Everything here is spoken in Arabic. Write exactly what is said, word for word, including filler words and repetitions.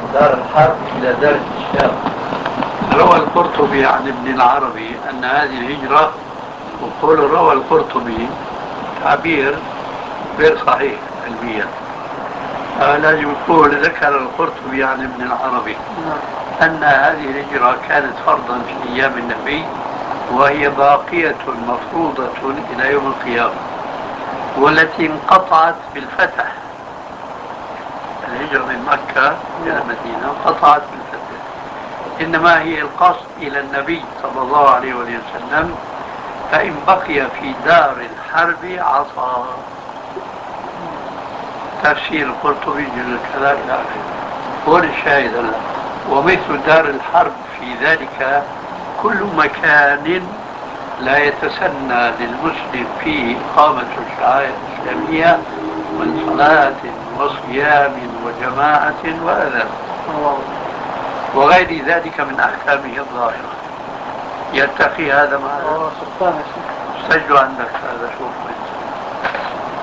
دار الحرب إلى دار الإسلام. روى القرطبي عن ابن العربي أن هذه الهجرة، وقول روى القرطبي تعبير غير صحيح علميا، لازم يقول ذكر القرطبي عن ابن العربي أن هذه الهجرة كانت فرضا في أيام النبي، وهي باقية مفروضة إلى يوم القيامة، والتي انقطعت بالفتح. الهجرة من مكة إلى المدينة انقطعت بالفتح، إنما هي القصد إلى النبي صلى الله عليه وسلم، فإن بقي في دار الحرب عصى. تفسير القرطبي جل كذا إلى آخره. هو الشاهد له. ومثل دار الحرب في ذلك كل مكان لا يتسنى للمسلم فيه إقامة الشعائر الإسلامية من صلاة وصيام وجماعة وأذان وغير ذلك من أحكامه الظاهرة. يلتقي هذا مع سجل عندك هذا. شوف